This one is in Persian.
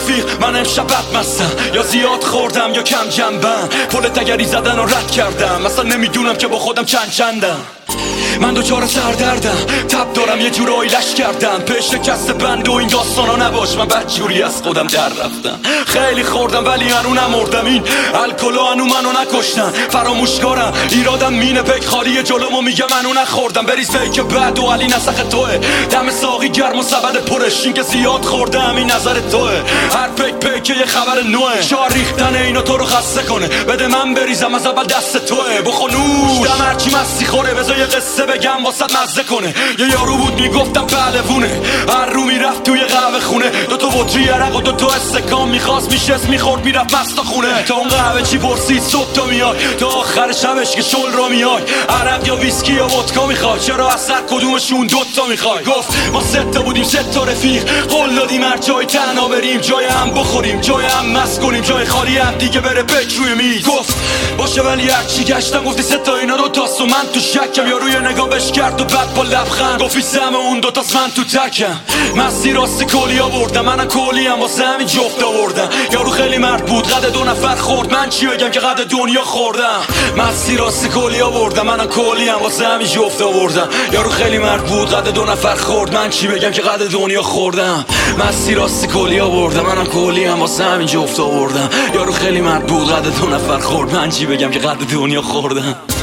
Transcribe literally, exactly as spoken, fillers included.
رفیق من امشب بد مستم، یا زیاد خوردم یا کم جنبم، پل تگری زدن و رد کردم، مثلا نمیدونم که با خودم چند چندم. من دوچار سردردم، تب دارم یه جورایی لش کردم، پیش شکست بند و این داستانا نباش، من بدجوری از خودم در رفتم. خیلی خوردم ولی هنو نمردم، این الکلو هنو منو نکشتن، فراموشکارم ایرادم مینه پیک خالی جلومو میگه منو نخوردم. بریز فیک بد و علی نسخ توه، دم ساقی گرم و سبد پرش، این که زیاد خوردم این نظر توه، هر پیک پیک یه خبر نوه، شار ریختن اینا تو رو خسته کنه، بده من بریزم از اول دست توه، بخونوش دم هرچی مستی خوره، بذار یه قصه بگم واسط مزه کنه. یه یارو بود میگفتم پهلوونه، هر رو میرفت توی قهوه خونه، دو تا بطری عرق و دو تا استکان میخواست میشست میخورد میرفت مستا خونه، تا اون قهوه چی پرسید صبح تا میای، تا آخر شبش که شل رو میای، عرق یا ویسکی یا ودکا میخوای، چرا از سر کدومشون دوتا میخوای؟ گفت ما سه تا بودیم سه تا رفیق، قول دادیم هر جای تنها بریم، جای هم بخوریم جای هم مست کنیم، جای خالی هم دیگه بره بک روی میز. گفت باشه ولی هرچی گشتم گفتی سه تا اینا دو تاست و من تو شکم، یا روی نگاه بش کرد و بعد با لبخند گفتی سم اون دو تاست من تو تکم. مستی راستی کلی آوردم، منم کلی هم واسه همین جفت آوردم، یارو خیلی مرد بود قد دو نفر خورد، من چی بگم که قد دنیا خوردم. مستی راستی کلی آوردم، منم کلی هم واسه همین جفت آوردم، یارو خیلی مرد بود قد دو نفر خورد، من چی بگم که قد دنیا خوردم. مستی راستی کلی آوردم، منم کلی هم واسه همین جفت آوردم، یارو خیلی مرد بود قد دو نفر خورد، من چی بگم که قد دنیا خوردم.